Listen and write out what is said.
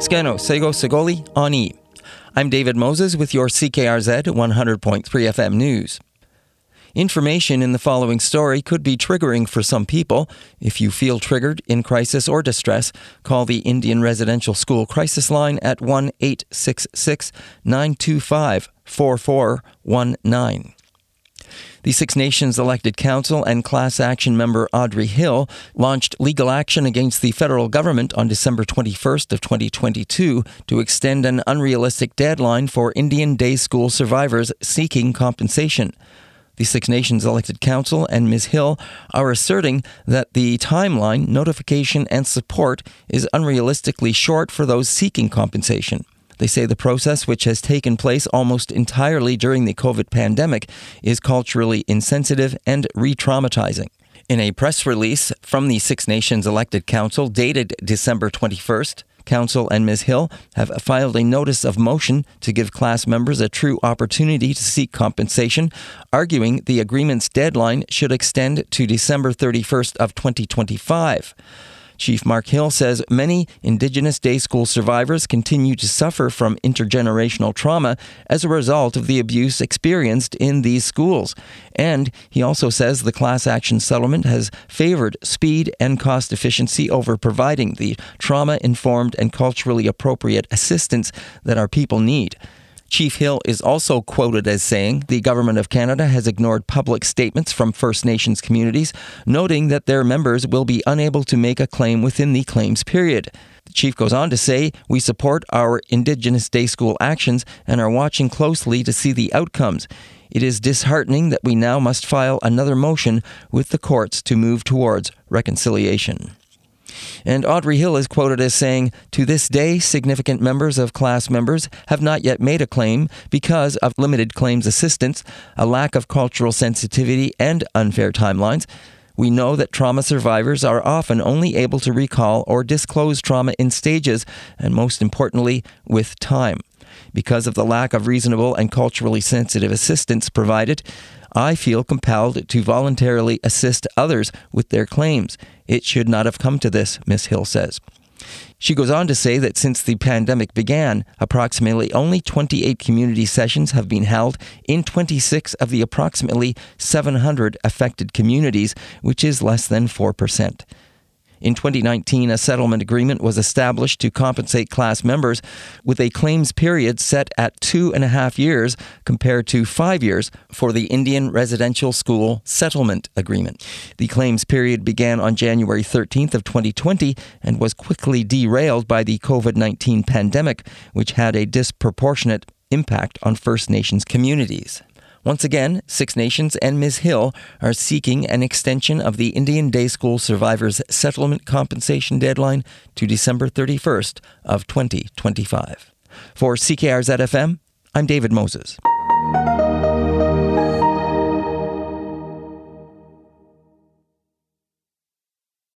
Skeno Sego Segoli Ani. I'm David Moses with your CKRZ 100.3 FM news. Information in the following story could be triggering for some people. If you feel triggered, in crisis or distress, call the Indian Residential School Crisis Line at 1-866-925-4419. The Six Nations Elected Council and Class Action member Audrey Hill launched legal action against the federal government on December 21st of 2022 to extend an unrealistic deadline for Indian Day School survivors seeking compensation. The Six Nations Elected Council and Ms. Hill are asserting that the timeline, notification, and support is unrealistically short for those seeking compensation. They say the process, which has taken place almost entirely during the COVID pandemic, is culturally insensitive and re-traumatizing. In a press release from the Six Nations Elected Council dated December 21st, Council and Ms. Hill have filed a notice of motion to give class members a true opportunity to seek compensation, arguing the agreement's deadline should extend to December 31st of 2025. Chief Mark Hill says many Indigenous day school survivors continue to suffer from intergenerational trauma as a result of the abuse experienced in these schools. And he also says the class action settlement has favored speed and cost efficiency over providing the trauma-informed and culturally appropriate assistance that our people need. Chief Hill is also quoted as saying the Government of Canada has ignored public statements from First Nations communities, noting that their members will be unable to make a claim within the claims period. The chief goes on to say, we support our Indigenous Day School actions and are watching closely to see the outcomes. It is disheartening that we now must file another motion with the courts to move towards reconciliation. And Audrey Hill is quoted as saying, to this day, significant members of class members have not yet made a claim because of limited claims assistance, a lack of cultural sensitivity, and unfair timelines. We know that trauma survivors are often only able to recall or disclose trauma in stages, and most importantly, with time. Because of the lack of reasonable and culturally sensitive assistance provided, I feel compelled to voluntarily assist others with their claims. It should not have come to this, Ms. Hill says. She goes on to say that since the pandemic began, approximately only 28 community sessions have been held in 26 of the approximately 700 affected communities, which is less than 4%. In 2019, a settlement agreement was established to compensate class members with a claims period set at 2.5 years compared to 5 years for the Indian Residential School Settlement Agreement. The claims period began on January 13th of 2020 and was quickly derailed by the COVID-19 pandemic, which had a disproportionate impact on First Nations communities. Once again, Six Nations and Ms. Hill are seeking an extension of the Indian Day School survivors' settlement compensation deadline to December 31st of 2025. For CKRZ FM, I'm David Moses.